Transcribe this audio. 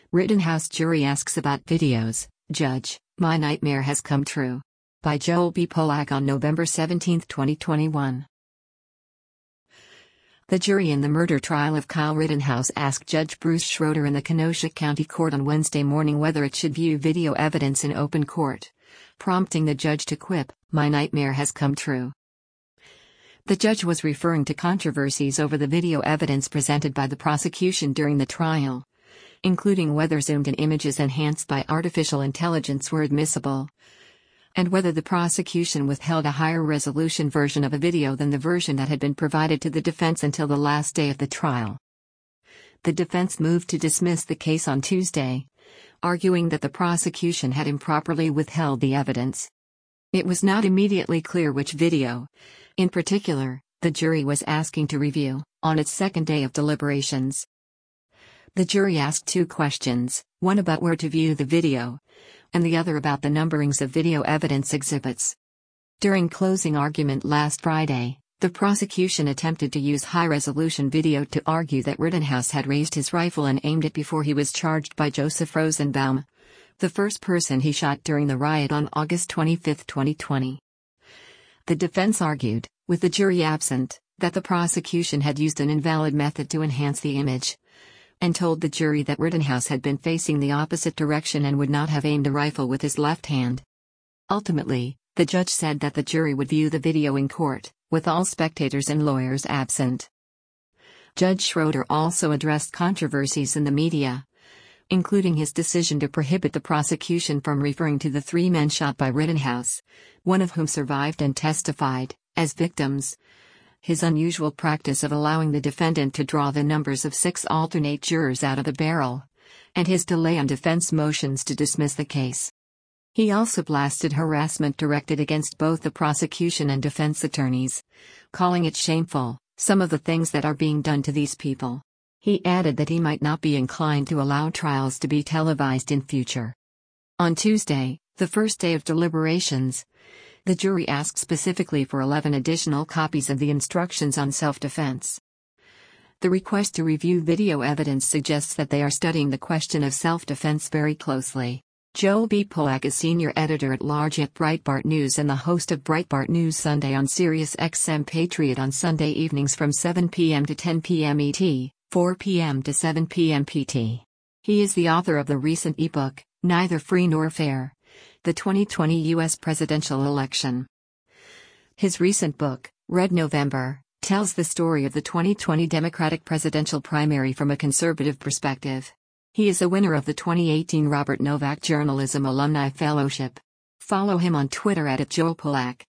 Rittenhouse jury asks about videos. Judge, my nightmare has come true. By Joel B. Polak on November 17, 2021. The jury in the murder trial of Kyle Rittenhouse asked Judge Bruce Schroeder in the Kenosha County Court on Wednesday morning whether it should view video evidence in open court, prompting the judge to quip, "My nightmare has come true." The judge was referring to controversies over the video evidence presented by the prosecution during the trial, including whether zoomed-in images enhanced by artificial intelligence were admissible, and whether the prosecution withheld a higher resolution version of a video than the version that had been provided to the defense until the last day of the trial. The defense moved to dismiss the case on Tuesday, arguing that the prosecution had improperly withheld the evidence. It was not immediately clear which video, in particular, the jury was asking to review, on its second day of deliberations. The jury asked two questions, one about where to view the video, and the other about the numberings of video evidence exhibits. During closing argument last Friday, the prosecution attempted to use high-resolution video to argue that Rittenhouse had raised his rifle and aimed it before he was charged by Joseph Rosenbaum, the first person he shot during the riot on August 25, 2020. The defense argued, with the jury absent, that the prosecution had used an invalid method to enhance the image, and told the jury that Rittenhouse had been facing the opposite direction and would not have aimed a rifle with his left hand. Ultimately, the judge said that the jury would view the video in court, with all spectators and lawyers absent. Judge Schroeder also addressed controversies in the media, including his decision to prohibit the prosecution from referring to the three men shot by Rittenhouse, one of whom survived and testified, as victims, his unusual practice of allowing the defendant to draw the numbers of 6 alternate jurors out of the barrel, and his delay on defense motions to dismiss the case. He also blasted harassment directed against both the prosecution and defense attorneys, calling it shameful, some of the things that are being done to these people. He added that he might not be inclined to allow trials to be televised in future. On Tuesday, the first day of deliberations, the jury asked specifically for 11 additional copies of the instructions on self-defense. The request to review video evidence suggests that they are studying the question of self-defense very closely. Joel B. Polak is senior editor-at-large at Breitbart News and the host of Breitbart News Sunday on Sirius XM Patriot on Sunday evenings from 7 p.m. to 10 p.m. ET, 4 p.m. to 7 p.m. PT. He is the author of the recent ebook, Neither Free Nor Fair: The 2020 U.S. Presidential Election. His recent book, Red November, tells the story of the 2020 Democratic presidential primary from a conservative perspective. He is a winner of the 2018 Robert Novak Journalism Alumni Fellowship. Follow him on Twitter @JoelPolak.